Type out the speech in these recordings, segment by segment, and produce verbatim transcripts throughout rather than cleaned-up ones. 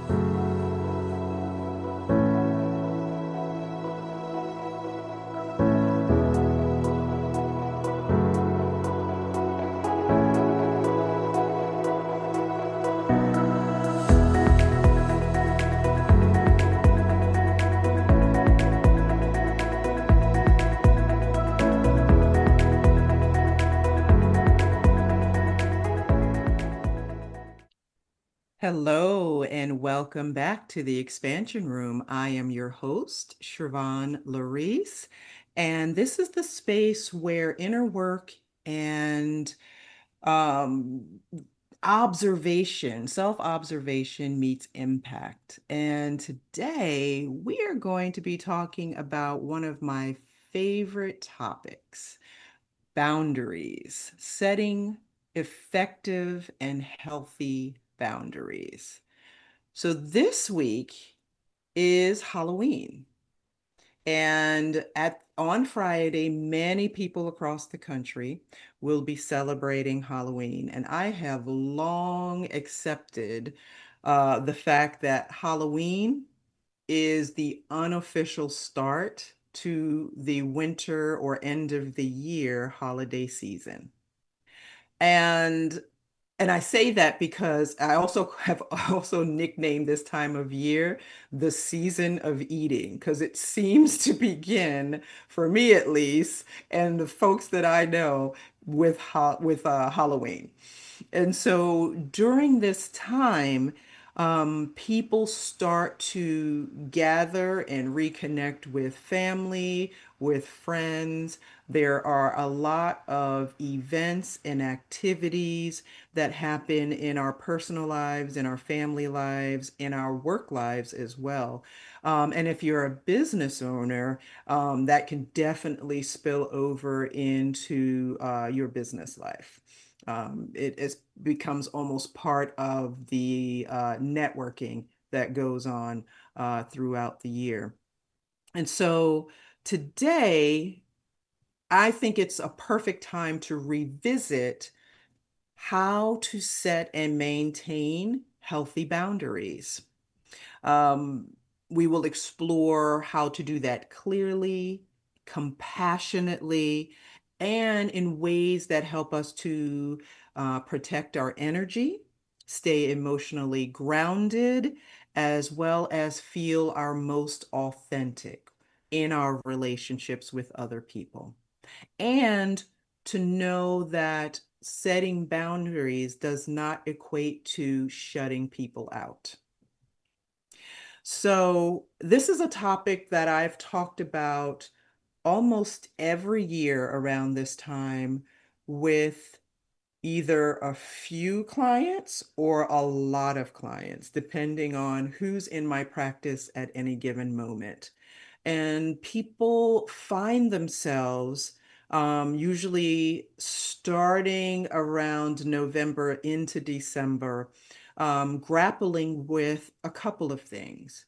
Hello and welcome back to the Expansion Room. I am your host, Shirvan Larice, and this is the space where inner work and um, observation, self-observation meets impact. And today we are going to be talking about one of my favorite topics, boundaries, setting effective and healthy boundaries. So this week is Halloween. And at on Friday, many people across the country will be celebrating Halloween. And I have long accepted uh, the fact that Halloween is the unofficial start to the winter or end of the year holiday season. And and I say that because I also have also nicknamed this time of year the season of eating, because it seems to begin, for me at least, and the folks that I know, with ha with uh, Halloween. And so during this time, um, people start to gather and reconnect with family, with friends. There are a lot of events and activities that happen in our personal lives, in our family lives, in our work lives as well. Um, and if you're a business owner, um, that can definitely spill over into uh, your business life. Um, it is, becomes almost part of the uh, networking that goes on uh, throughout the year. And so today, I think it's a perfect time to revisit how to set and maintain healthy boundaries. Um, we will explore how to do that clearly, compassionately, and in ways that help us to uh, protect our energy, stay emotionally grounded, as well as feel our most authentic in our relationships with other people. And to know that setting boundaries does not equate to shutting people out. So, this is a topic that I've talked about almost every year around this time with either a few clients or a lot of clients, depending on who's in my practice at any given moment. And people find themselves um, usually starting around November into December, um, grappling with a couple of things.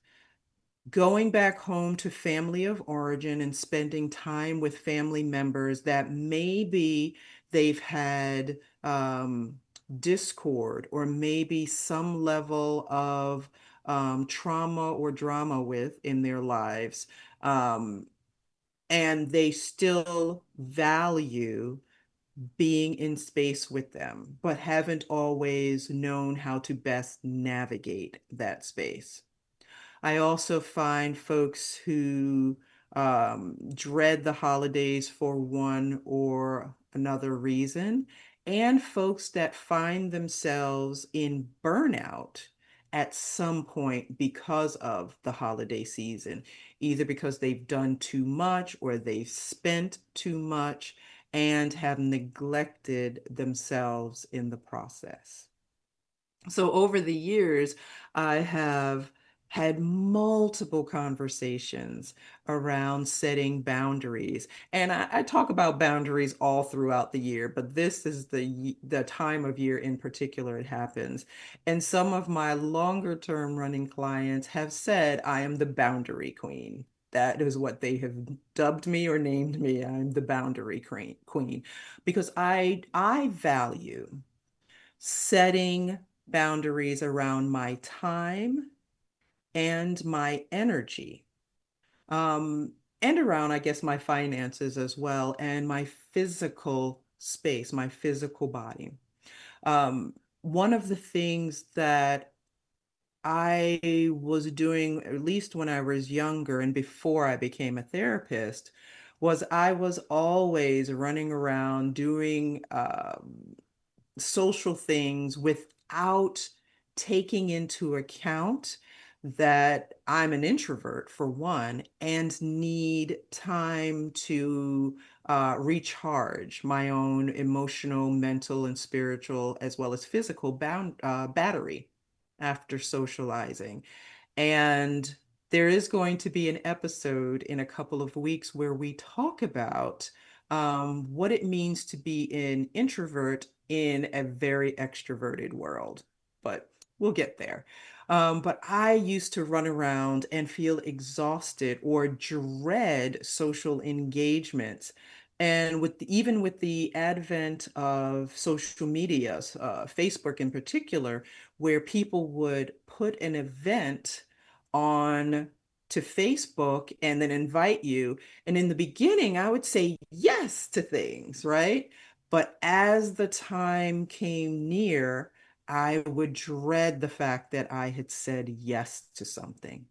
Going back home to family of origin and spending time with family members that maybe they've had um, discord or maybe some level of um, trauma or drama with in their lives. Um, and they still value being in space with them, but haven't always known how to best navigate that space. I also find folks who um, dread the holidays for one or another reason, and folks that find themselves in burnout at some point because of the holiday season, either because they've done too much or they've spent too much and have neglected themselves in the process. So over the years, I have had multiple conversations around setting boundaries. And I, I talk about boundaries all throughout the year, but this is the the time of year in particular it happens. And some of my longer term running clients have said I am the boundary queen. That is what they have dubbed me or named me. I'm the boundary queen because I I value setting boundaries around my time and my energy. Um, and around, I guess, my finances as well, and my physical space, my physical body. Um, One of the things that I was doing, at least when I was younger and before I became a therapist, was I was always running around doing um, social things without taking into account that I'm an introvert, for one, and need time to uh, recharge my own emotional, mental, and spiritual, as well as physical bound, uh, battery after socializing. And there is going to be an episode in a couple of weeks where we talk about um, what it means to be an introvert in a very extroverted world. But we'll get there. Um, but I used to run around and feel exhausted or dread social engagements. And with the, even with the advent of social media, uh, Facebook in particular, where people would put an event on to Facebook and then invite you. And in the beginning, I would say yes to things, right? But as the time came near, I would dread the fact that I had said yes to something.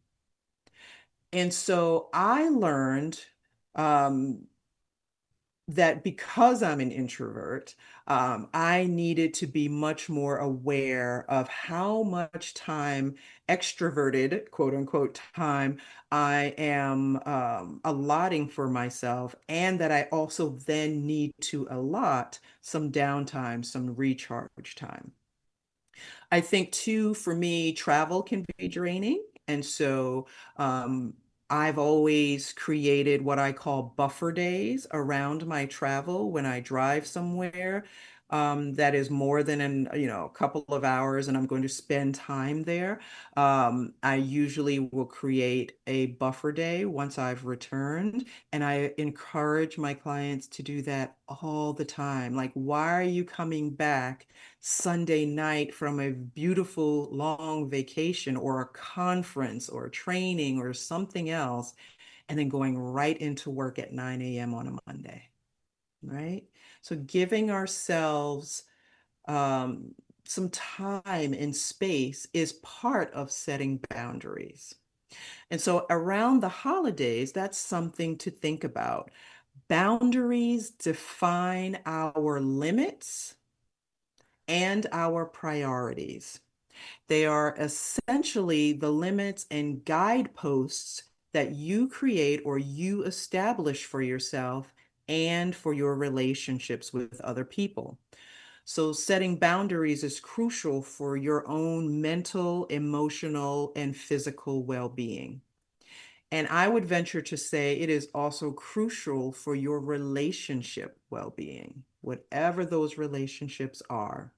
And so I learned um, that because I'm an introvert, um, I needed to be much more aware of how much time, extroverted, quote unquote, time I am um, allotting for myself, and that I also then need to allot some downtime, some recharge time. I think too, for me, travel can be draining. And so um, I've always created what I call buffer days around my travel when I drive somewhere. Um, that is more than an, you know, a couple of hours and I'm going to spend time there. Um, I usually will create a buffer day once I've returned, and I encourage my clients to do that all the time. Like, why are you coming back Sunday night from a beautiful long vacation or a conference or a training or something else, and then going right into work at nine a m on a Monday, right? So giving ourselves um, some time and space is part of setting boundaries. And so around the holidays, that's something to think about. Boundaries define our limits and our priorities. They are essentially the limits and guideposts that you create or you establish for yourself and for your relationships with other people. So, setting boundaries is crucial for your own mental, emotional, and physical well being. And I would venture to say it is also crucial for your relationship well being, whatever those relationships are.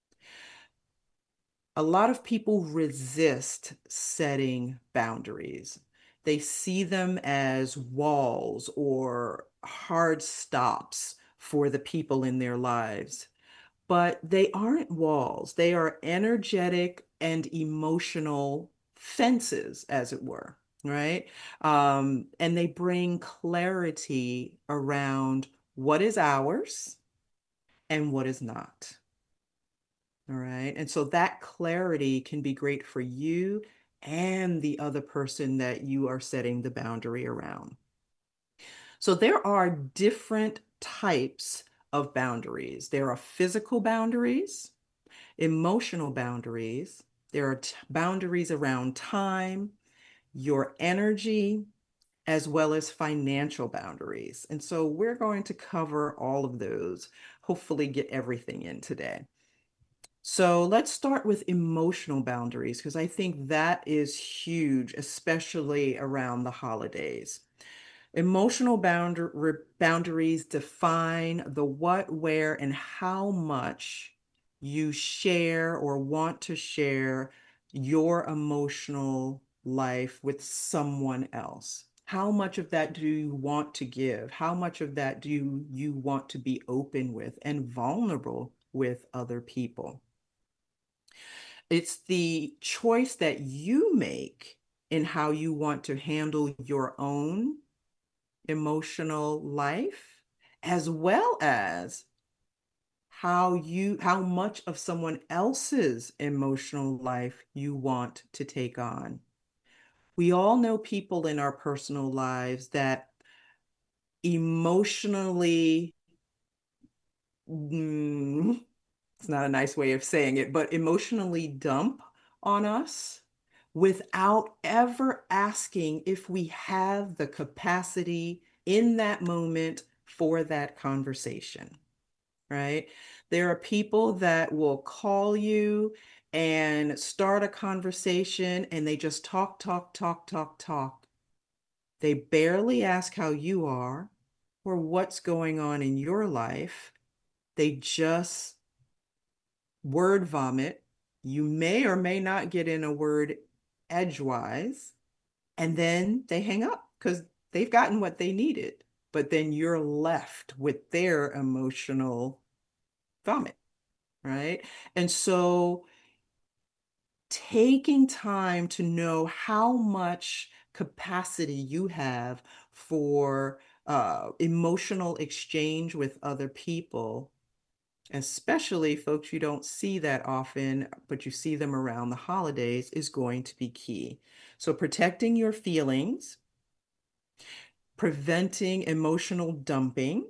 A lot of people resist setting boundaries. They see them as walls or hard stops for the people in their lives. But they aren't walls, they are energetic and emotional fences, as it were, right? Um, and they bring clarity around what is ours and what is not. All right. And so that clarity can be great for you and the other person that you are setting the boundary around. So there are different types of boundaries. There are physical boundaries, emotional boundaries. There are t- boundaries around time, your energy, as well as financial boundaries. And so we're going to cover all of those, hopefully get everything in today. So let's start with emotional boundaries because I think that is huge, especially around the holidays. Emotional boundar boundaries define the what, where, and how much you share or want to share your emotional life with someone else. How much of that do you want to give? How much of that do you, you want to be open with and vulnerable with other people? It's the choice that you make in how you want to handle your own emotional life, as well as how you how much of someone else's emotional life you want to take on. We all know people in our personal lives that emotionally, mm, it's not a nice way of saying it, but emotionally dump on us without ever asking if we have the capacity in that moment for that conversation, right? There are people that will call you and start a conversation and they just talk, talk, talk, talk, talk. They barely ask how you are or what's going on in your life. They just word vomit. You may or may not get in a word edgewise, and then they hang up because they've gotten what they needed. But then you're left with their emotional vomit, right? And so taking time to know how much capacity you have for uh, emotional exchange with other people, especially folks you don't see that often, but you see them around the holidays, is going to be key. So protecting your feelings, preventing emotional dumping,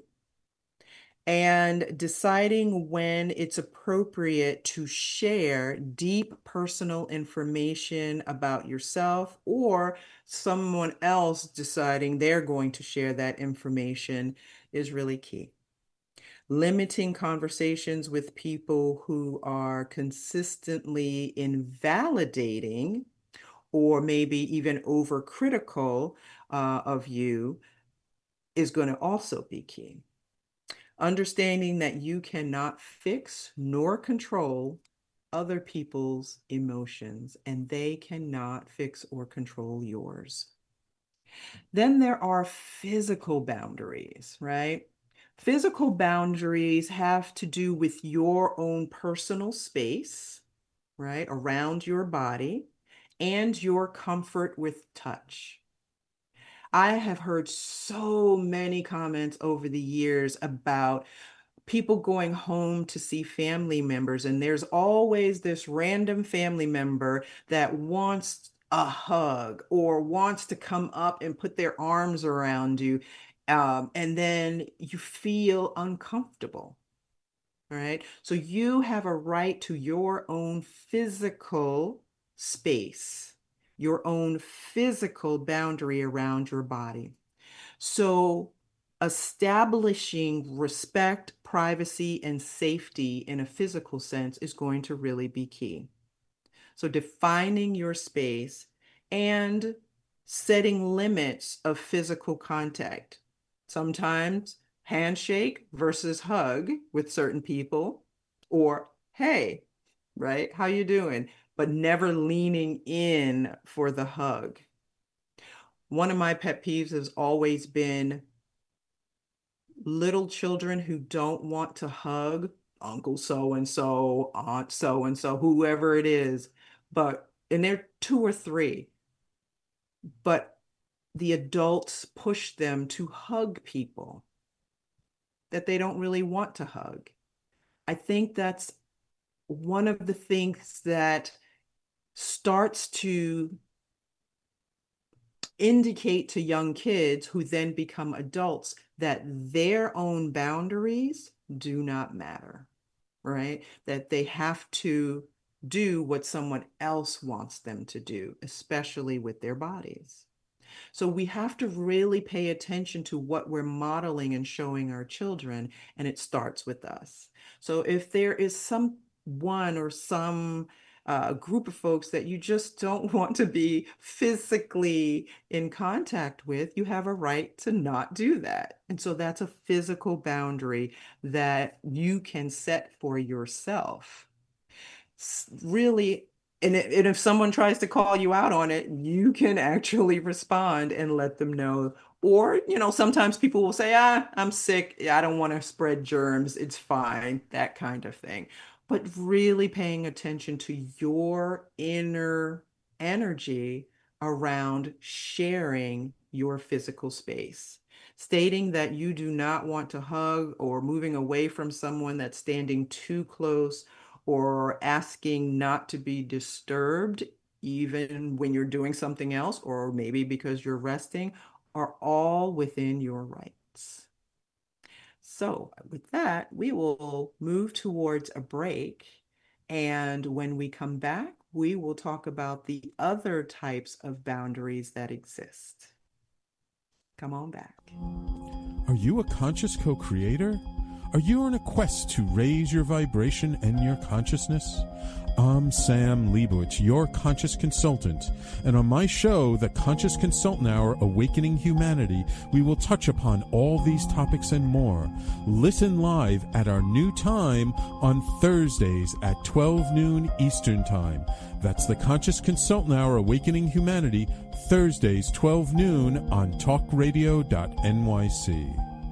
and deciding when it's appropriate to share deep personal information about yourself or someone else deciding they're going to share that information is really key. Limiting conversations with people who are consistently invalidating or maybe even overcritical uh, of you is going to also be key. Understanding that you cannot fix nor control other people's emotions, and they cannot fix or control yours. Then there are physical boundaries, right? Physical boundaries have to do with your own personal space, right, around your body and your comfort with touch. I have heard so many comments over the years about people going home to see family members, and there's always this random family member that wants a hug or wants to come up and put their arms around you. Um, and then you feel uncomfortable, right? So you have a right to your own physical space, your own physical boundary around your body. So, establishing respect, privacy, and safety in a physical sense is going to really be key. So, defining your space and setting limits of physical contact. Sometimes handshake versus hug with certain people, or hey, right? How you doing? But never leaning in for the hug. One of my pet peeves has always been little children who don't want to hug Uncle so and so, Aunt so and so, whoever it is, but and they're two or three, but the adults push them to hug people that they don't really want to hug. I think that's one of the things that starts to indicate to young kids who then become adults that their own boundaries do not matter, right? That they have to do what someone else wants them to do, especially with their bodies. So we have to really pay attention to what we're modeling and showing our children, and it starts with us. So if there is someone or some uh, group of folks that you just don't want to be physically in contact with, you have a right to not do that. And so that's a physical boundary that you can set for yourself. Really, and, it, and if someone tries to call you out on it, you can actually respond and let them know. Or, you know, sometimes people will say, ah, I'm sick. I don't want to spread germs. It's fine, that kind of thing. But really paying attention to your inner energy around sharing your physical space, stating that you do not want to hug or moving away from someone that's standing too close or asking not to be disturbed even when you're doing something else, or maybe because you're resting, are all within your rights. So, with that, we will move towards a break. And when we come back, we will talk about the other types of boundaries that exist. Come on back. Are you a conscious co-creator? Are you on a quest to raise your vibration and your consciousness? I'm Sam Leibowitz, your conscious consultant, and on my show, The Conscious Consultant Hour, Awakening Humanity, we will touch upon all these topics and more. Listen live at our new time on Thursdays at twelve noon Eastern Time. That's The Conscious Consultant Hour, Awakening Humanity, Thursdays, twelve noon on talk radio dot N Y C.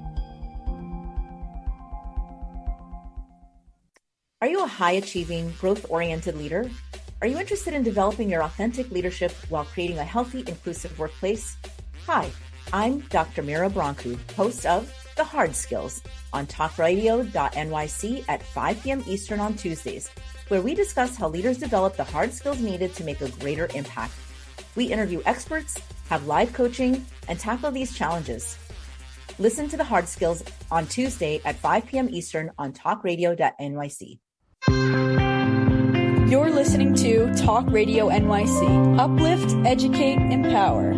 Are you a high-achieving, growth-oriented leader? Are you interested in developing your authentic leadership while creating a healthy, inclusive workplace? Hi, I'm Doctor Mira Brancu, host of The Hard Skills on talk radio dot N Y C at five p.m. Eastern on Tuesdays, where we discuss how leaders develop the hard skills needed to make a greater impact. We interview experts, have live coaching, and tackle these challenges. Listen to The Hard Skills on Tuesday at five p.m. Eastern on talk radio dot N Y C. You're listening to Talk Radio N Y C. Uplift, educate, empower.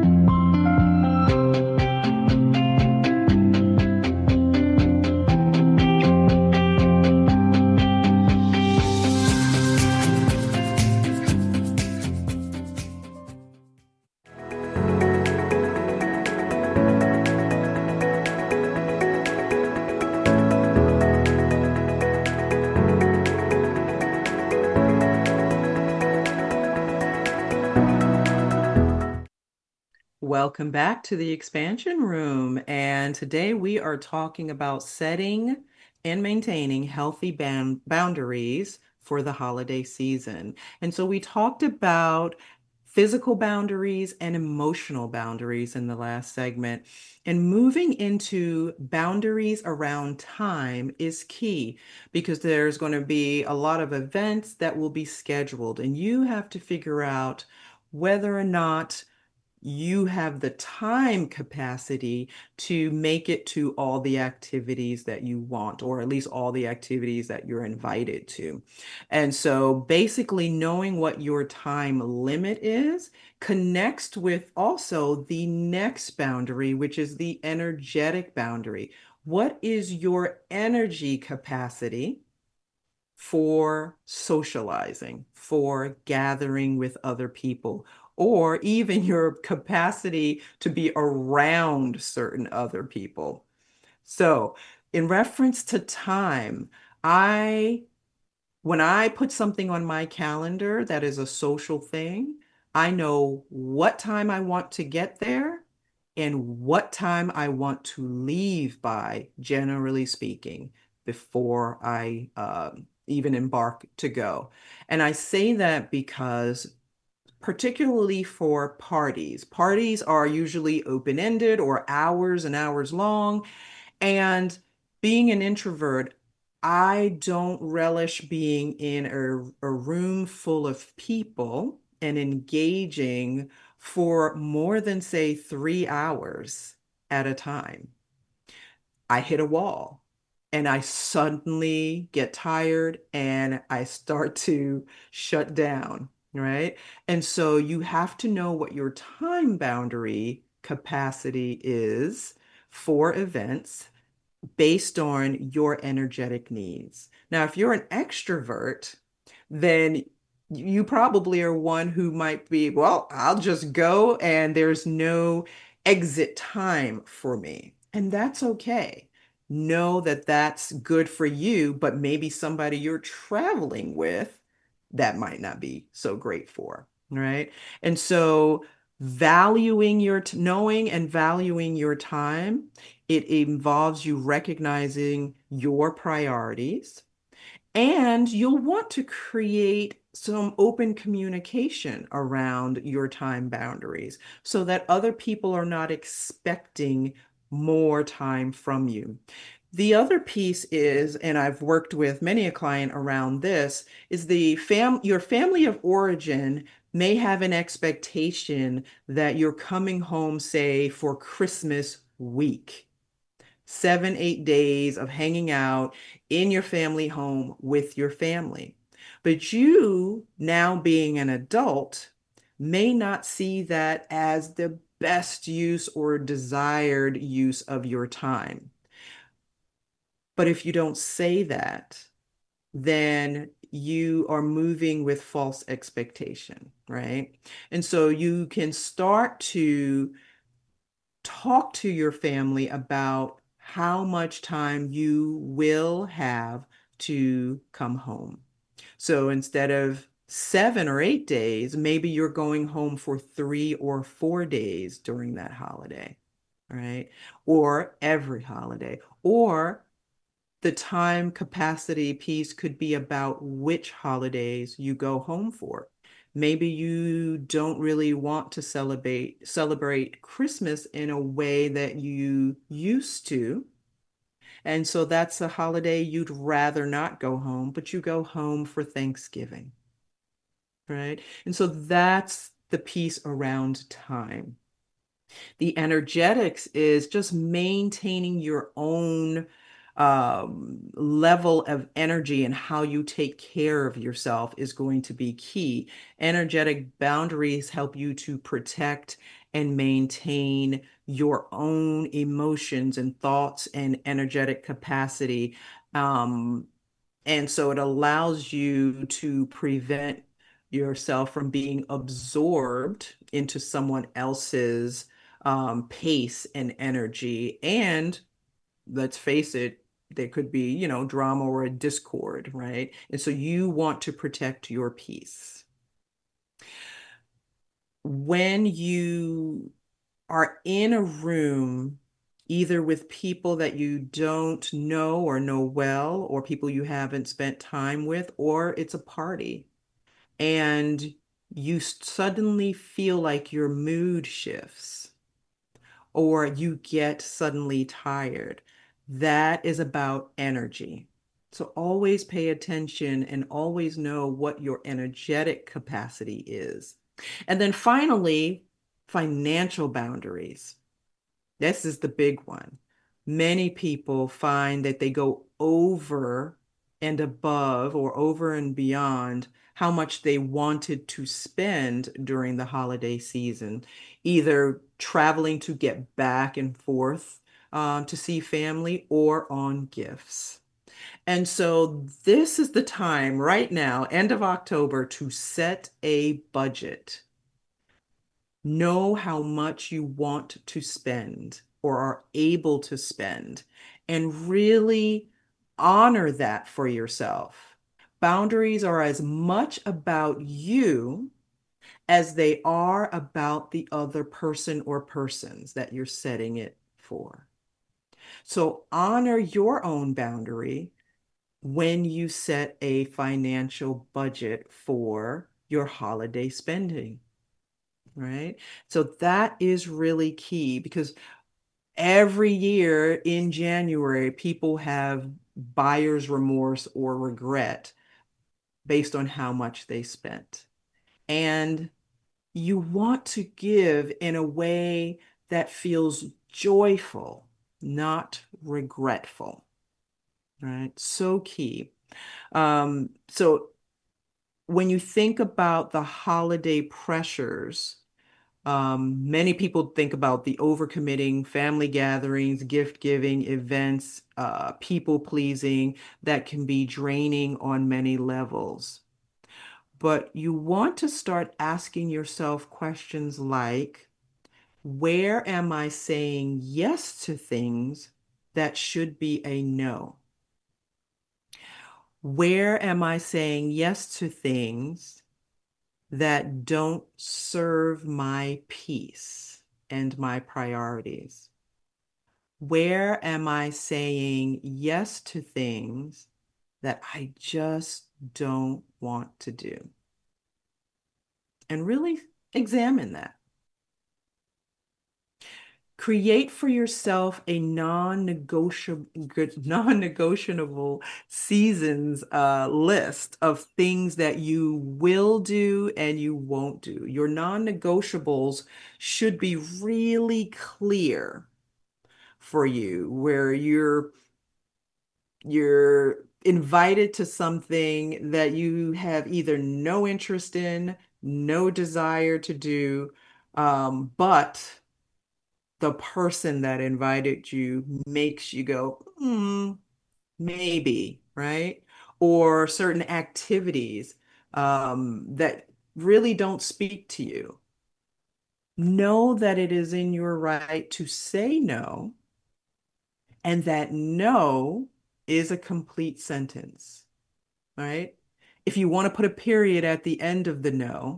Welcome back to the Expansion Room. And today we are talking about setting and maintaining healthy band boundaries for the holiday season. And so we talked about physical boundaries and emotional boundaries in the last segment. And moving into boundaries around time is key because there's going to be a lot of events that will be scheduled, and you have to figure out whether or not you have the time capacity to make it to all the activities that you want, or at least all the activities that you're invited to. And so basically knowing what your time limit is connects with also the next boundary, which is the energetic boundary. What is your energy capacity for socializing, for gathering with other people, or even your capacity to be around certain other people? So in reference to time, I, when I put something on my calendar that is a social thing, I know what time I want to get there and what time I want to leave by, generally speaking, before I uh, even embark to go. And I say that because particularly for parties. Parties are usually open-ended or hours and hours long. And being an introvert, I don't relish being in a, a room full of people and engaging for more than, say, three hours at a time. I hit a wall and I suddenly get tired and I start to shut down. Right? And so you have to know what your time boundary capacity is for events based on your energetic needs. Now, if you're an extrovert, then you probably are one who might be, well, I'll just go and there's no exit time for me. And that's okay. Know that that's good for you, but maybe somebody you're traveling with that might not be so great for, right? And so valuing your, knowing and valuing your time, it involves you recognizing your priorities, and you'll want to create some open communication around your time boundaries so that other people are not expecting more time from you. The other piece is, and I've worked with many a client around this, is the fam your family of origin may have an expectation that you're coming home, say, for Christmas week, seven, eight days of hanging out in your family home with your family. But you, now being an adult, may not see that as the best use or desired use of your time. But if you don't say that, then you are moving with false expectation, right? And so you can start to talk to your family about how much time you will have to come home. So instead of seven or eight days, maybe you're going home for three or four days during that holiday, right? Or every holiday. Or the time capacity piece could be about which holidays you go home for. Maybe you don't really want to celebrate celebrate Christmas in a way that you used to. And so that's a holiday you'd rather not go home, but you go home for Thanksgiving, right? And so that's the piece around time. The energetics is just maintaining your own um, level of energy, and how you take care of yourself is going to be key. Energetic boundaries help you to protect and maintain your own emotions and thoughts and energetic capacity. Um, and so it allows you to prevent yourself from being absorbed into someone else's um, pace and energy. And let's face it, there could be, you know, drama or a discord, right? And so you want to protect your peace. When you are in a room, either with people that you don't know or know well, or people you haven't spent time with, or it's a party, and you suddenly feel like your mood shifts, or you get suddenly tired, that is about energy. So always pay attention and always know what your energetic capacity is. And then finally, financial boundaries. This is the big one. Many people find that they go over and above or over and beyond how much they wanted to spend during the holiday season, either traveling to get back and forth um, to see family or on gifts. And so this is the time right now, end of October, to set a budget. Know how much you want to spend or are able to spend, and really honor that for yourself. Boundaries are as much about you as they are about the other person or persons that you're setting it for. So honor your own boundary when you set a financial budget for your holiday spending, right? So that is really key, because every year in January, people have buyer's remorse or regret based on how much they spent. And you want to give in a way that feels joyful, not regretful, right? So key. Um, so when you think about the holiday pressures, Um, many people think about the overcommitting, family gatherings, gift giving, events, uh, people pleasing that can be draining on many levels. But you want to start asking yourself questions like, where am I saying yes to things that should be a no? Where am I saying yes to things that don't serve my peace and my priorities? Where am I saying yes to things that I just don't want to do? and really examine that. Create for yourself a non-negotiable, non-negotiable seasons uh, list of things that you will do and you won't do. Your non-negotiables should be really clear for you, where you're you're invited to something that you have either no interest in, no desire to do, um, but the person that invited you makes you go, hmm, maybe, right? Or certain activities um, that really don't speak to you. Know that it is in your right to say no, and that no is a complete sentence, right? If you want to put a period at the end of the no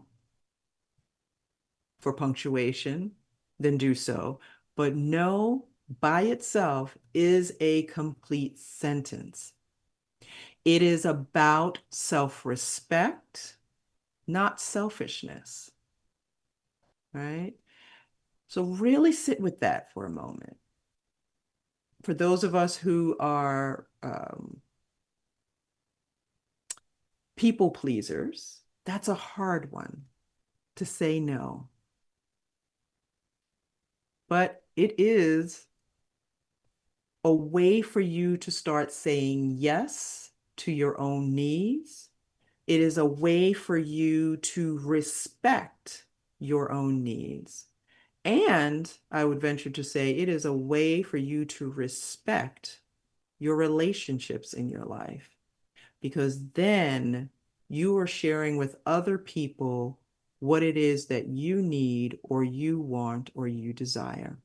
for punctuation, then do so. But no by itself is a complete sentence. It is about self-respect, not selfishness, right? So really sit with that for a moment. For those of us who are um, people pleasers, that's a hard one to say no. But it is a way for you to start saying yes to your own needs. It is a way for you to respect your own needs. And I would venture to say it is a way for you to respect your relationships in your life, because then you are sharing with other people what it is that you need or you want or you desire.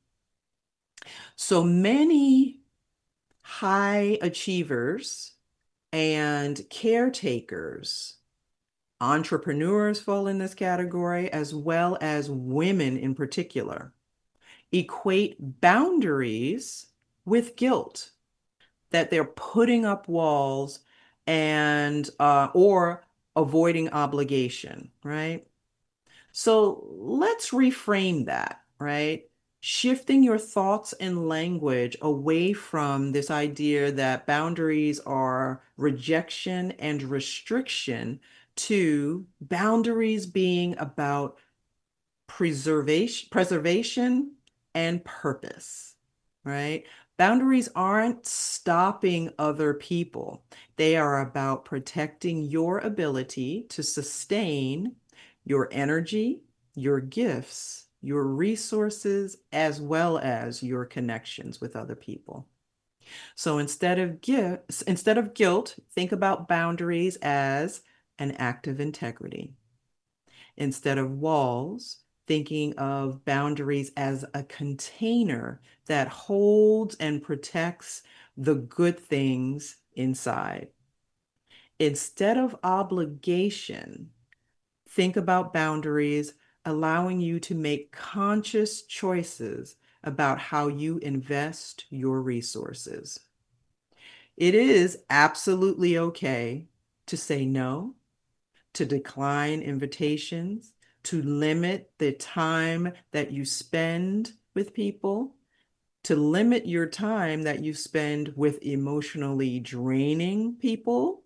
So many high achievers and caretakers, entrepreneurs fall in this category, as well as women in particular, equate boundaries with guilt, that they're putting up walls and uh, or avoiding obligation, right? So let's reframe that, right? Shifting your thoughts and language away from this idea that boundaries are rejection and restriction to boundaries being about preservation, preservation and purpose, right? Boundaries aren't stopping other people. They are about protecting your ability to sustain your energy, your gifts, your resources, as well as your connections with other people. So instead of gifts, instead of guilt, think about boundaries as an act of integrity. Instead of walls, thinking of boundaries as a container that holds and protects the good things inside. Instead of obligation, think about boundaries allowing you to make conscious choices about how you invest your resources. It is absolutely okay to say no, to decline invitations, to limit the time that you spend with people, to limit your time that you spend with emotionally draining people,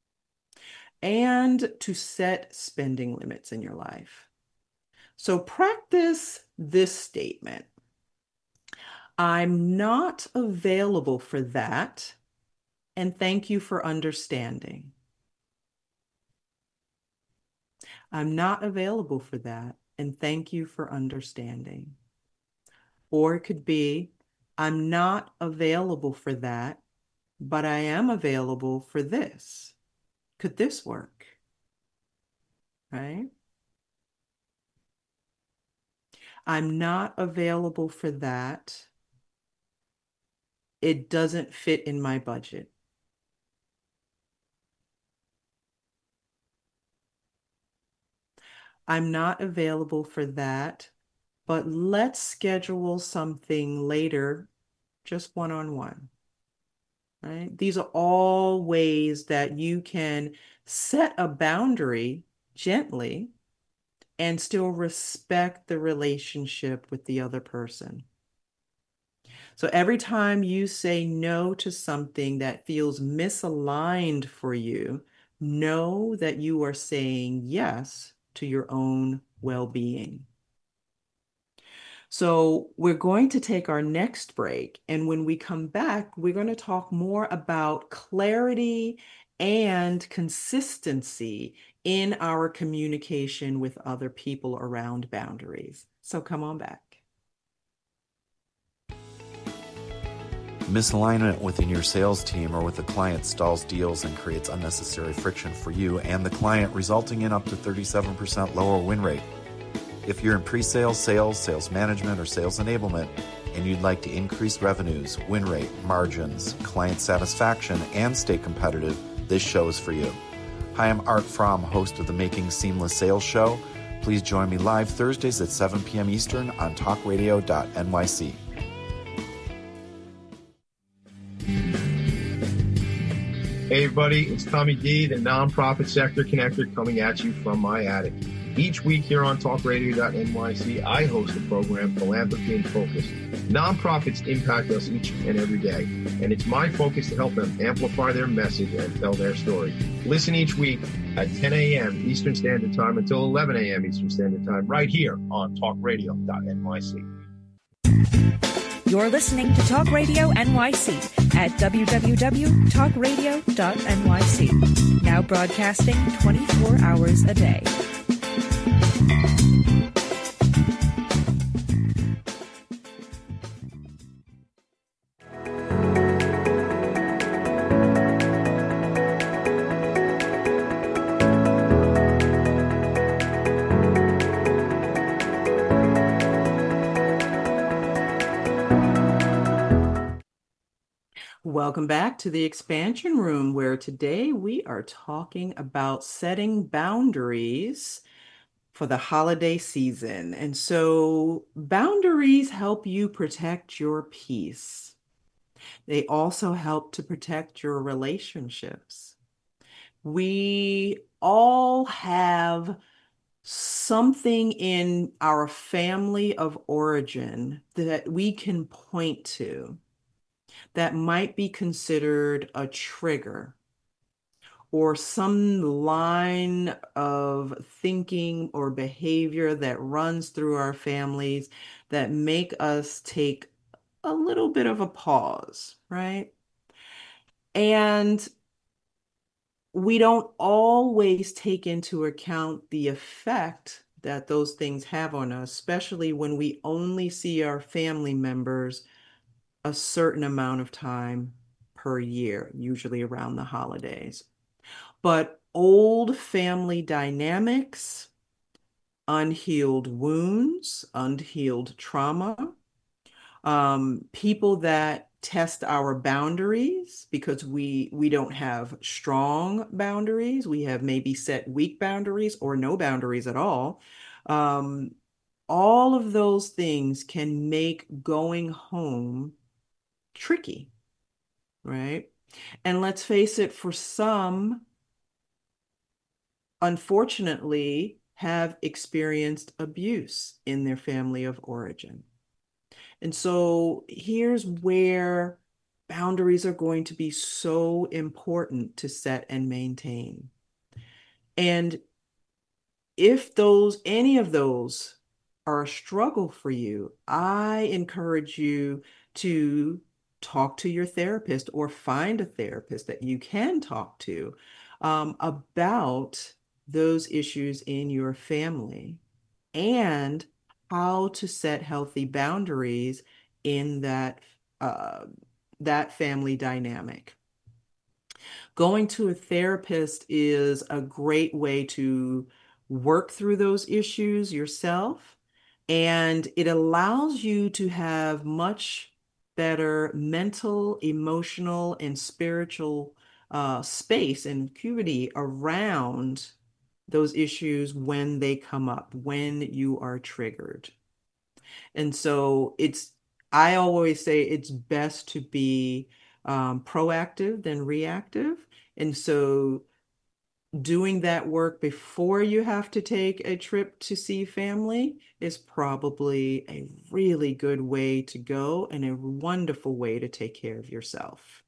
and to set spending limits in your life. So practice this statement. I'm not available for that, and thank you for understanding. I'm not available for that, and thank you for understanding. Or it could be, I'm not available for that, but I am available for this. Could this work? Right? I'm not available for that. It doesn't fit in my budget. I'm not available for that, but let's schedule something later, just one-on-one, right? These are all ways that you can set a boundary gently and still respect the relationship with the other person. So every time you say no to something that feels misaligned for you, know that you are saying yes to your own well-being. So we're going to take our next break. And when we come back, we're going to talk more about clarity and consistency in our communication with other people around boundaries. So come on back. Misalignment within your sales team or with a client stalls deals and creates unnecessary friction for you and the client, resulting in up to thirty-seven percent lower win rate. If you're in pre-sales, sales, sales management, or sales enablement, and you'd like to increase revenues, win rate, margins, client satisfaction, and stay competitive, this show is for you. Hi, I'm Art Fromm, host of the Making Seamless Sales Show. Please join me live Thursdays at seven p.m. Eastern on talk radio dot N Y C. Hey everybody, it's Tommy D, the Nonprofit Sector Connector, coming at you from my attic. Each week here on talk radio dot N Y C, I host the program Philanthropy in Focus. Nonprofits impact us each and every day, and it's my focus to help them amplify their message and tell their story. Listen each week at ten a.m. Eastern Standard Time until eleven a.m. Eastern Standard Time right here on talk radio dot N Y C. You're listening to Talk Radio N Y C at w w w dot talk radio dot N Y C. Now broadcasting twenty-four hours a day. Welcome back to the Expansion Room, where today we are talking about setting boundaries for the holiday season. And so boundaries help you protect your peace. They also help to protect your relationships. We all have something in our family of origin that we can point to that might be considered a trigger or some line of thinking or behavior that runs through our families that make us take a little bit of a pause, right? And we don't always take into account the effect that those things have on us, especially when we only see our family members a certain amount of time per year, usually around the holidays. But old family dynamics, unhealed wounds, unhealed trauma, um, people that test our boundaries because we we don't have strong boundaries. We have maybe set weak boundaries or no boundaries at all. Um, all of those things can make going home tricky, right? And let's face it, for some, unfortunately, have experienced abuse in their family of origin. And so here's where boundaries are going to be so important to set and maintain. And if those, any of those are a struggle for you, I encourage you to talk to your therapist or find a therapist that you can talk to um, about those issues in your family and how to set healthy boundaries in that uh, that family dynamic. Going to a therapist is a great way to work through those issues yourself, and it allows you to have much better mental, emotional, and spiritual uh, space and acuity around those issues when they come up, when you are triggered. And so it's, I always say it's best to be um, proactive than reactive. And so doing that work before you have to take a trip to see family is probably a really good way to go and a wonderful way to take care of yourself.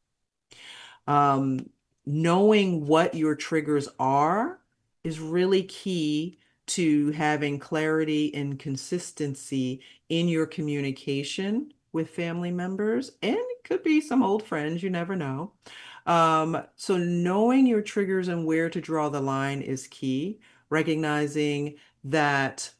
Um, knowing what your triggers are is really key to having clarity and consistency in your communication with family members, and it could be some old friends, you never know. Um, so knowing your triggers and where to draw the line is key. Recognizing that,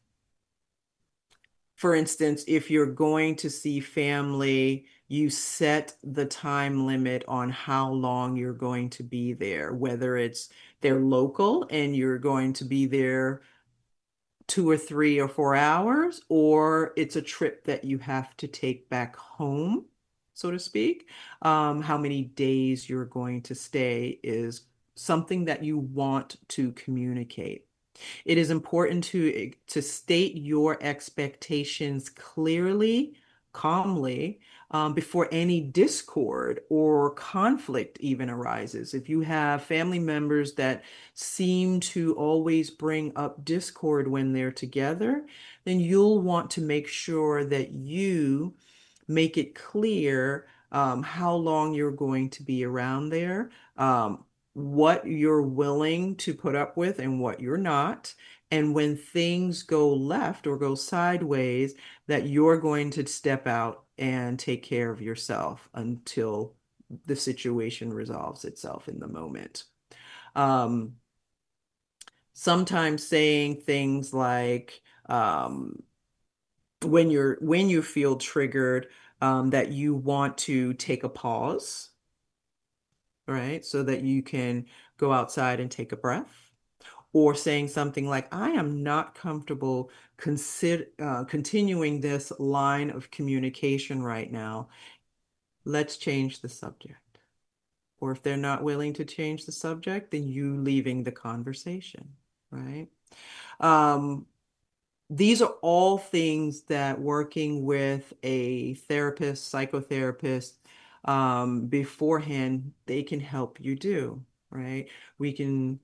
for instance, if you're going to see family, you set the time limit on how long you're going to be there, whether it's they're local and you're going to be there two or three or four hours, or it's a trip that you have to take back home, so to speak. Um, how many days you're going to stay is something that you want to communicate. It is important to, to state your expectations clearly, calmly, um, before any discord or conflict even arises. If you have family members that seem to always bring up discord when they're together, then you'll want to make sure that you make it clear um, how long you're going to be around there, um, what you're willing to put up with and what you're not. And when things go left or go sideways, that you're going to step out and take care of yourself until the situation resolves itself in the moment. Um, sometimes saying things like, um, when you're when you feel triggered, um, that you want to take a pause, right? So that you can go outside and take a breath, or saying something like, I am not comfortable consider uh, continuing this line of communication right now. Let's change the subject. Or if they're not willing to change the subject, then you leaving the conversation, right? Um, these are all things that working with a therapist, psychotherapist, um, beforehand, they can help you do, right? We can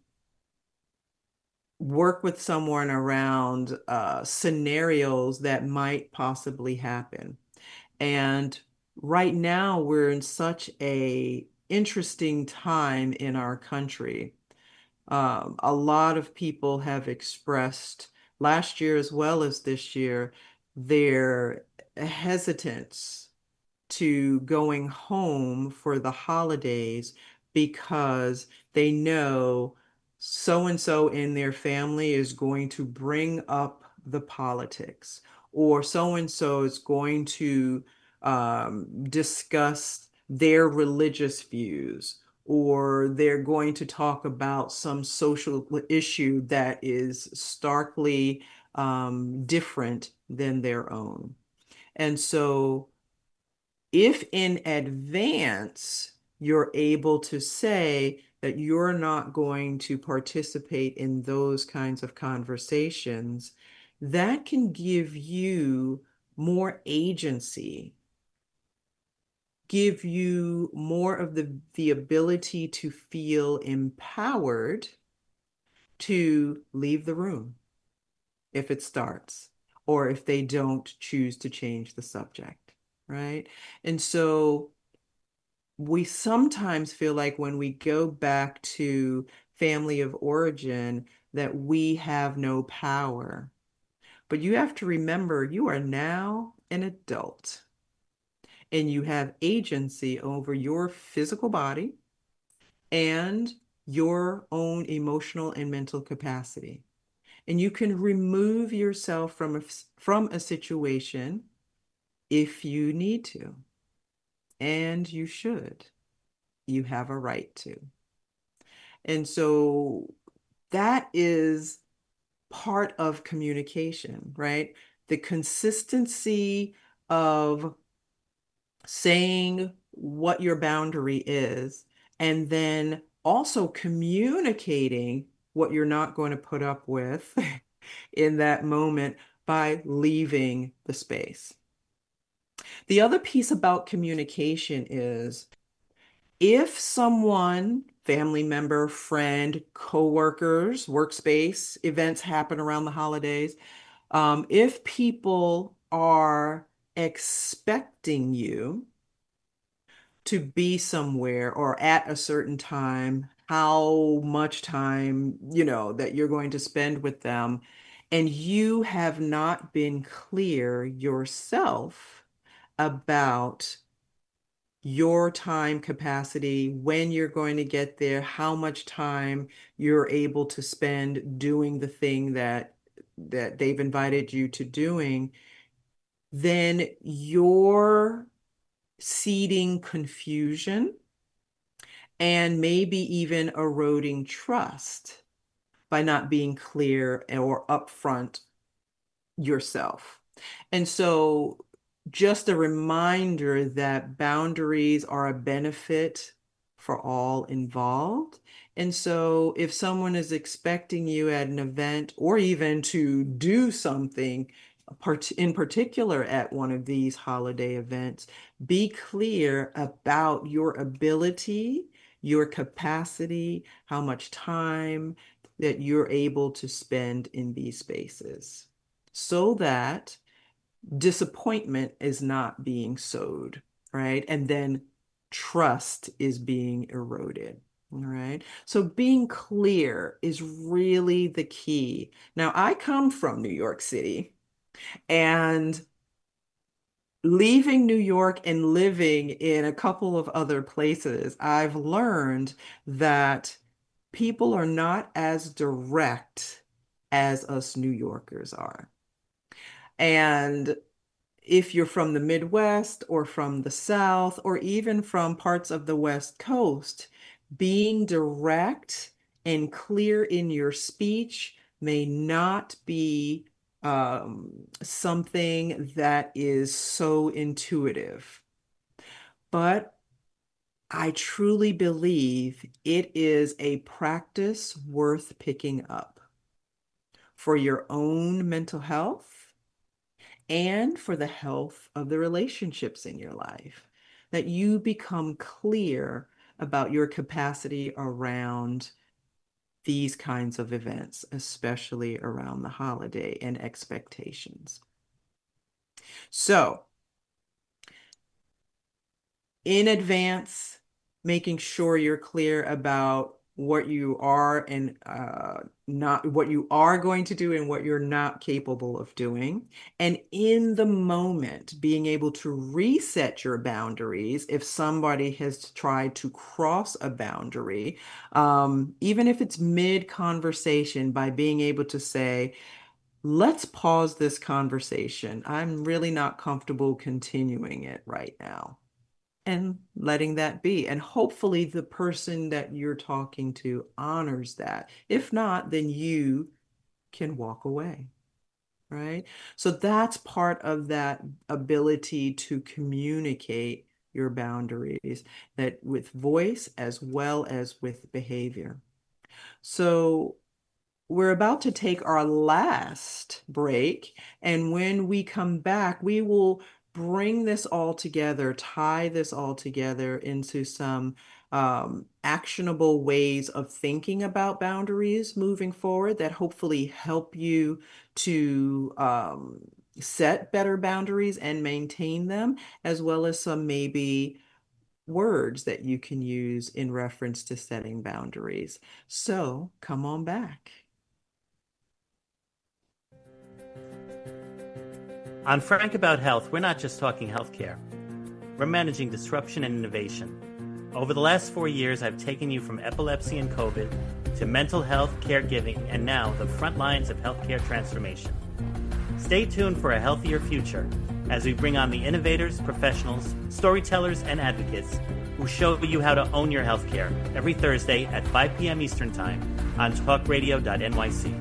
work with someone around uh, scenarios that might possibly happen. And right now, we're in such a interesting time in our country. Um, a lot of people have expressed last year as well as this year their hesitance to going home for the holidays because they know so and so in their family is going to bring up the politics, or so and so is going to um, discuss their religious views, or they're going to talk about some social issue that is starkly um, different than their own. And so, if in advance you're able to say that you're not going to participate in those kinds of conversations, that can give you more agency, give you more of the, the ability to feel empowered to leave the room if it starts, or if they don't choose to change the subject, right? And so we sometimes feel like when we go back to family of origin that we have no power. But you have to remember, you are now an adult and you have agency over your physical body and your own emotional and mental capacity. And you can remove yourself from a, from a situation if you need to. And you should. You have a right to. And so that is part of communication, right? The consistency of saying what your boundary is, and then also communicating what you're not going to put up with in that moment by leaving the space. The other piece about communication is if someone, family member, friend, coworkers, workspace events happen around the holidays, um, if people are expecting you to be somewhere or at a certain time, how much time, you know, that you're going to spend with them, and you have not been clear yourself about your time capacity, when you're going to get there, how much time you're able to spend doing the thing that that they've invited you to doing, then you're seeding confusion and maybe even eroding trust by not being clear or upfront yourself. And so just a reminder that boundaries are a benefit for all involved. And so if someone is expecting you at an event or even to do something in particular at one of these holiday events, be clear about your ability, your capacity, how much time that you're able to spend in these spaces, so that disappointment is not being sowed, right? And then trust is being eroded. All right. So being clear is really the key. Now, I come from New York City, and leaving New York and living in a couple of other places, I've learned that people are not as direct as us New Yorkers are. And if you're from the Midwest or from the South or even from parts of the West Coast, being direct and clear in your speech may not be um, something that is so intuitive. But I truly believe it is a practice worth picking up for your own mental health and for the health of the relationships in your life, that you become clear about your capacity around these kinds of events, especially around the holiday and expectations. So, in advance, making sure you're clear about what you are and uh, not what you are going to do and what you're not capable of doing. And in the moment, being able to reset your boundaries if somebody has tried to cross a boundary, um, even if it's mid-conversation, by being able to say, let's pause this conversation. I'm really not comfortable continuing it right now. And letting that be. And hopefully the person that you're talking to honors that. If not, then you can walk away, right? So that's part of that ability to communicate your boundaries, that with voice as well as with behavior. So we're about to take our last break. And when we come back, we will bring this all together, tie this all together into some um, actionable ways of thinking about boundaries moving forward that hopefully help you to um, set better boundaries and maintain them, as well as some maybe words that you can use in reference to setting boundaries. So come on back. On Frank About Health, we're not just talking healthcare. We're managing disruption and innovation. Over the last four years, I've taken you from epilepsy and COVID to mental health, caregiving, and now the front lines of healthcare transformation. Stay tuned for a healthier future as we bring on the innovators, professionals, storytellers, and advocates who show you how to own your healthcare every Thursday at five p.m. Eastern Time on talk radio dot N Y C.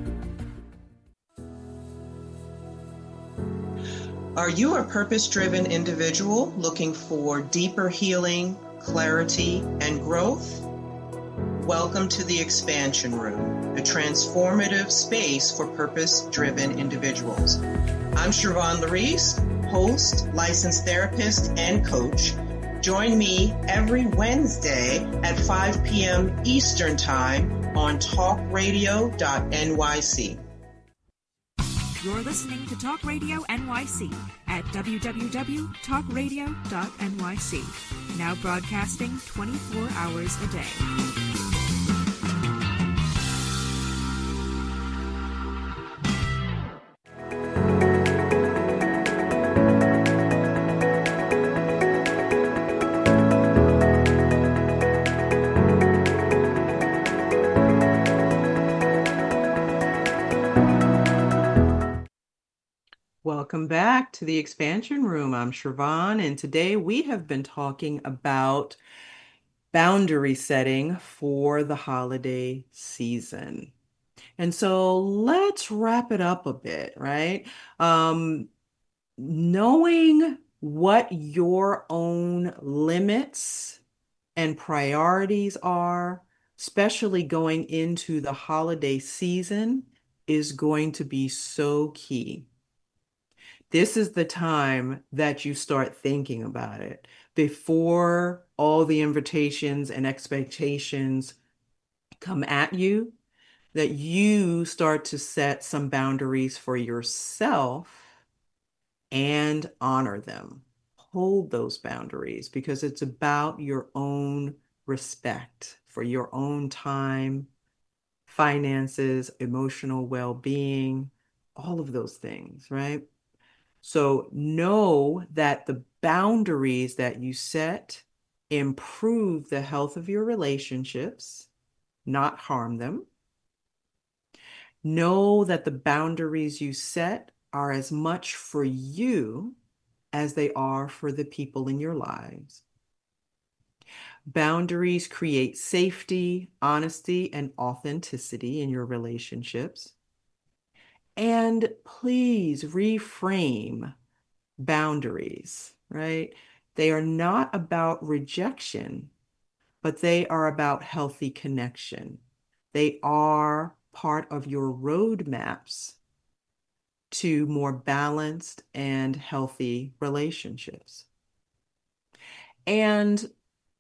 Are you a purpose-driven individual looking for deeper healing, clarity, and growth? Welcome to the Expansion Room, a transformative space for purpose-driven individuals. I'm Siobhan Larice, host, licensed therapist, and coach, Join me every Wednesday at five p.m. Eastern Time on talk radio dot N Y C. You're listening to Talk Radio N Y C at w w w dot talk radio dot N Y C. Now broadcasting twenty-four hours a day. Welcome back to the Expansion Room. I'm Siobhan, and today we have been talking about boundary setting for the holiday season. And so let's wrap it up a bit, right? Um, knowing what your own limits and priorities are, especially going into the holiday season, is going to be so key. This is the time that you start thinking about it before all the invitations and expectations come at you, that you start to set some boundaries for yourself and honor them. Hold those boundaries because it's about your own respect for your own time, finances, emotional well-being, all of those things, right? So know that the boundaries that you set improve the health of your relationships, not harm them. Know that the boundaries you set are as much for you as they are for the people in your lives. Boundaries create safety, honesty, and authenticity in your relationships. And please reframe boundaries, right? They are not about rejection, but they are about healthy connection. They are part of your roadmaps to more balanced and healthy relationships. And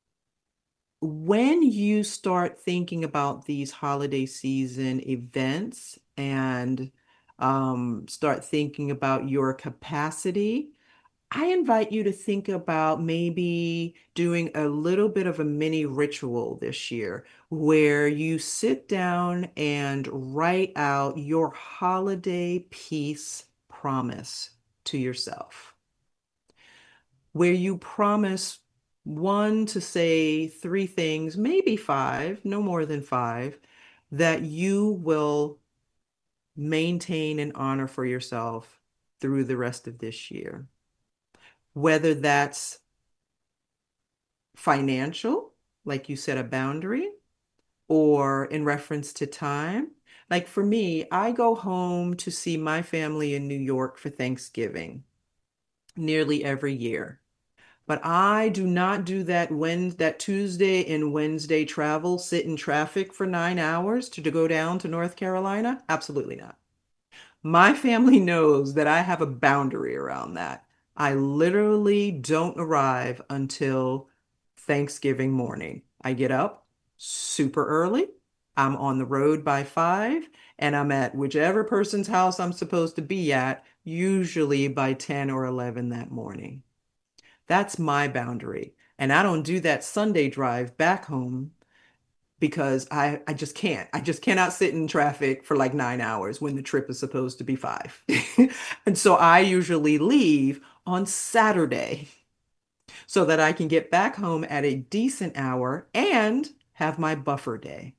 when you start thinking about these holiday season events and um, start thinking about your capacity, I invite you to think about maybe doing a little bit of a mini ritual this year where you sit down and write out your holiday peace promise to yourself, where you promise one to say three things, maybe five, no more than five, that you will maintain and honor for yourself through the rest of this year. Whether that's financial, like you set a boundary, or in reference to time. Like for me, I go home to see my family in New York for Thanksgiving nearly every year. But I do not do that when that Tuesday and Wednesday travel, sit in traffic for nine hours to, to go down to North Carolina. Absolutely not. My family knows that I have a boundary around that. I literally don't arrive until Thanksgiving morning. I get up super early. I'm on the road by five, and I'm at whichever person's house I'm supposed to be at, usually by ten or eleven that morning. That's my boundary. And I don't do that Sunday drive back home because I, I just can't. I just cannot sit in traffic for like nine hours when the trip is supposed to be five. And so I usually leave on Saturday so that I can get back home at a decent hour and have my buffer day.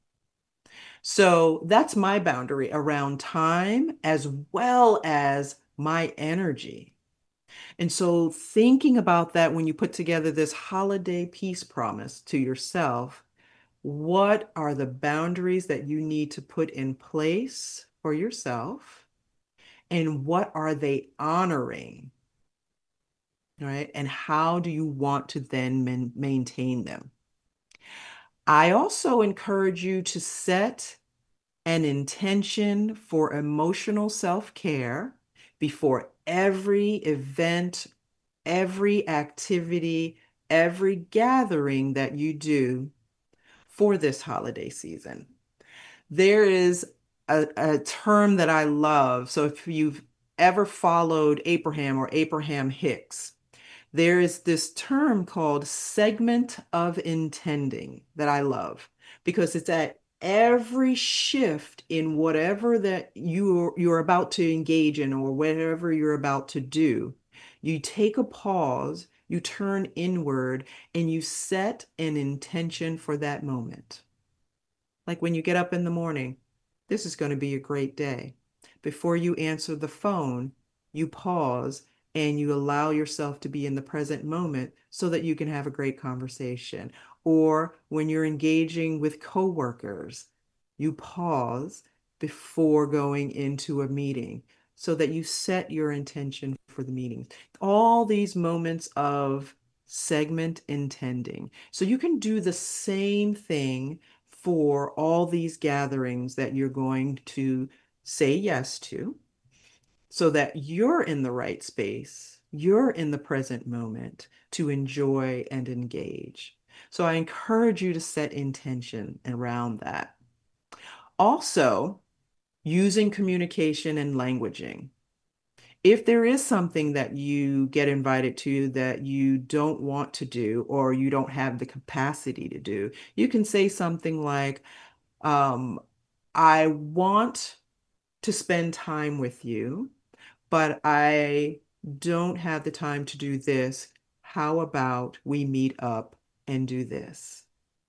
So that's my boundary around time as well as my energy. And so thinking about that when you put together this holiday peace promise to yourself, what are the boundaries that you need to put in place for yourself? And what are they honoring? Right? And how do you want to then man- maintain them? I also encourage you to set an intention for emotional self-care before every event, every activity, every gathering that you do for this holiday season. There is a, a term that I love. So if you've ever followed Abraham or Abraham Hicks, there is this term called segment of intending that I love, because it's at every shift in whatever that you you're about to engage in or whatever you're about to do. You take a pause, you turn inward, and you set an intention for that moment. Like when you get up in the morning, this is going to be a great day. Before you answer the phone, you pause and you allow yourself to be in the present moment so that you can have a great conversation. Or when you're engaging with coworkers, you pause before going into a meeting so that you set your intention for the meeting. All these moments of segment intending. So you can do the same thing for all these gatherings that you're going to say yes to, so that you're in the right space, you're in the present moment to enjoy and engage. So I encourage you to set intention around that. Also, using communication and languaging. If there is something that you get invited to that you don't want to do or you don't have the capacity to do, you can say something like, um, I want to spend time with you, but I don't have the time to do this. How about we meet up and do this?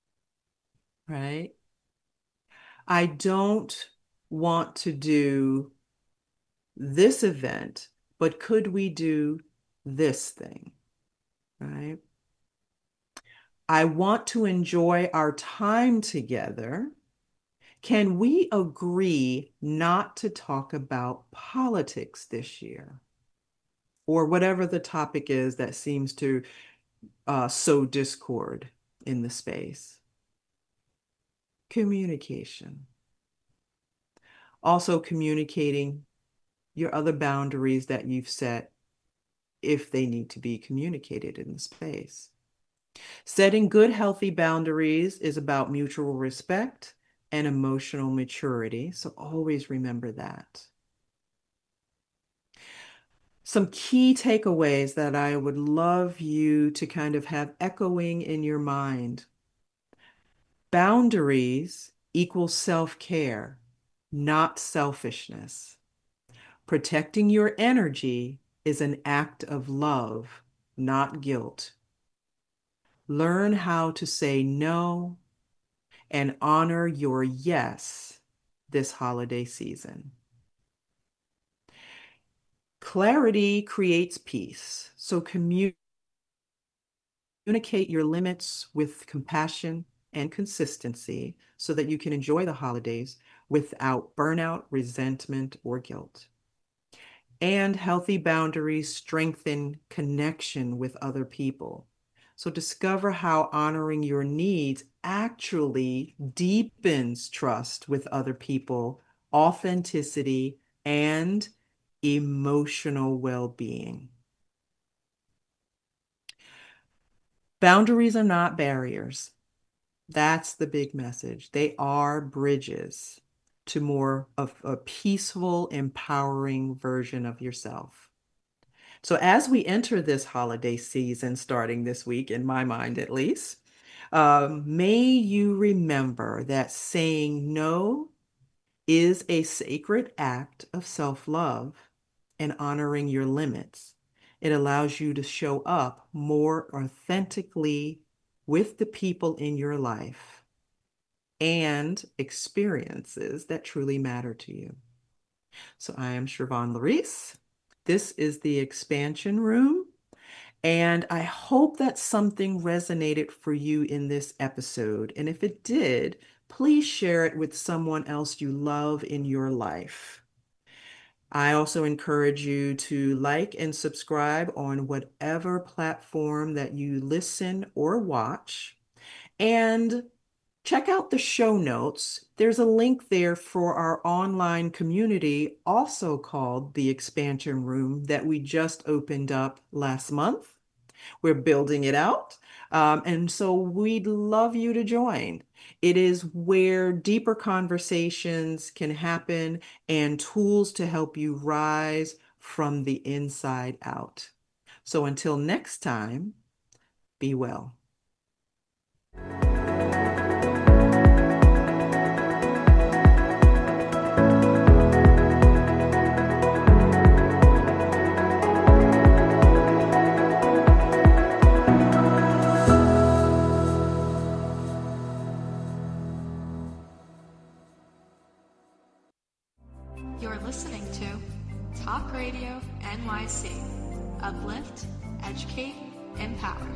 Right? I don't want to do this event, but could we do this thing? Right? I want to enjoy our time together. Can we agree not to talk about politics this year? Or whatever the topic is that seems to uh, sow discord in the space. Communication. Also communicating your other boundaries that you've set if they need to be communicated in the space. Setting good, healthy boundaries is about mutual respect and emotional maturity. So always remember that. Some key takeaways that I would love you to kind of have echoing in your mind. Boundaries equals self-care, not selfishness. Protecting your energy is an act of love, not guilt. Learn how to say no and honor your yes this holiday season. Clarity creates peace. So communicate your limits with compassion and consistency so that you can enjoy the holidays without burnout, resentment, or guilt. And healthy boundaries strengthen connection with other people. So discover how honoring your needs actually deepens trust with other people, authenticity, and emotional well-being. Boundaries are not barriers. That's the big message. They are bridges to more of a peaceful, empowering version of yourself. So as we enter this holiday season, starting this week, in my mind at least, um, may you remember that saying no is a sacred act of self-love and honoring your limits. It allows you to show up more authentically with the people in your life and experiences that truly matter to you. So I am Siobhan Larice. This is the Expansion Room, and I hope that something resonated for you in this episode. And if it did, please share it with someone else you love in your life. I also encourage you to like and subscribe on whatever platform that you listen or watch. And check out the show notes. There's a link there for our online community, also called the Expansion Room, that we just opened up last month. We're building it out. Um, and so we'd love you to join. It is where deeper conversations can happen and tools to help you rise from the inside out. So until next time, be well. You're listening to Talk Radio N Y C. Uplift, educate, empower.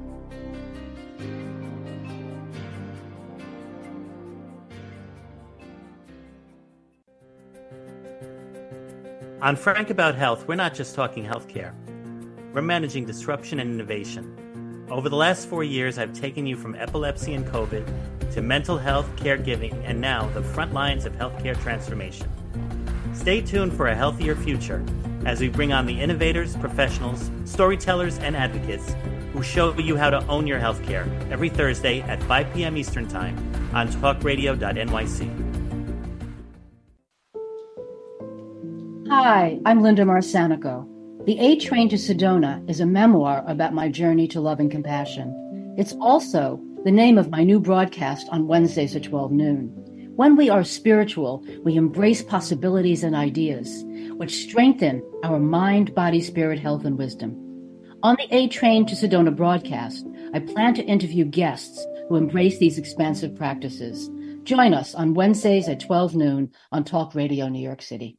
On Frank About Health, we're not just talking healthcare. We're managing disruption and innovation. Over the last four years, I've taken you from epilepsy and COVID to mental health, caregiving, and now the front lines of healthcare transformation. Stay tuned for a healthier future as we bring on the innovators, professionals, storytellers, and advocates who show you how to own your healthcare every Thursday at five p.m. Eastern Time on talk radio dot N Y C. Hi, I'm Linda Marsanico. The A Train to Sedona is a memoir about my journey to love and compassion. It's also the name of my new broadcast on Wednesdays at twelve noon. When we are spiritual, we embrace possibilities and ideas, which strengthen our mind, body, spirit, health, and wisdom. On the A Train to Sedona broadcast, I plan to interview guests who embrace these expansive practices. Join us on Wednesdays at twelve noon on Talk Radio New York City.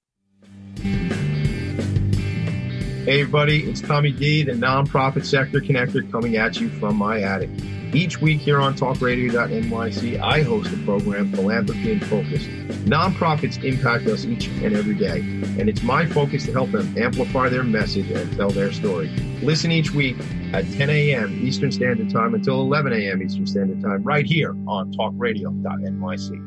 Hey everybody, it's Tommy D, the nonprofit sector connector, coming at you from my attic. Each week here on talk radio dot N Y C, I host the program Philanthropy in Focus. Nonprofits impact us each and every day, and it's my focus to help them amplify their message and tell their story. Listen each week at ten a.m. Eastern Standard Time until eleven a.m. Eastern Standard Time, right here on talk radio dot N Y C.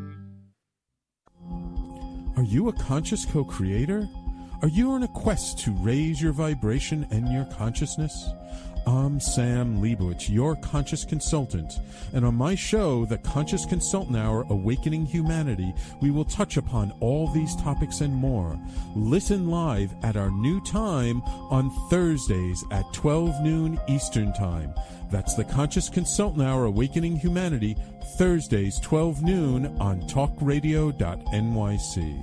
Are you a conscious co-creator? Are you on a quest to raise your vibration and your consciousness? I'm Sam Leibowitz, your conscious consultant, and on my show, The Conscious Consultant Hour, Awakening Humanity, we will touch upon all these topics and more. Listen live at our new time on Thursdays at twelve noon Eastern Time. That's The Conscious Consultant Hour, Awakening Humanity, Thursdays, twelve noon on talk radio dot N Y C.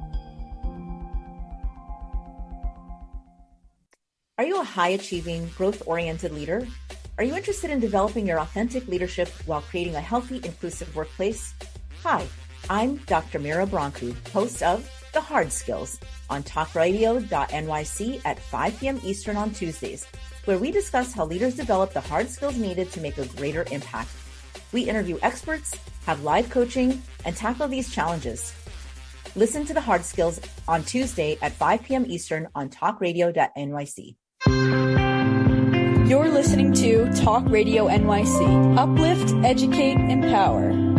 Are you a high-achieving, growth-oriented leader? Are you interested in developing your authentic leadership while creating a healthy, inclusive workplace? Hi, I'm Doctor Mira Brancu, host of The Hard Skills on talk radio dot N Y C at five p.m. Eastern on Tuesdays, where we discuss how leaders develop the hard skills needed to make a greater impact. We interview experts, have live coaching, and tackle these challenges. Listen to The Hard Skills on Tuesday at five p.m. Eastern on talk radio dot N Y C. You're listening to Talk Radio N Y C. Uplift, educate, empower.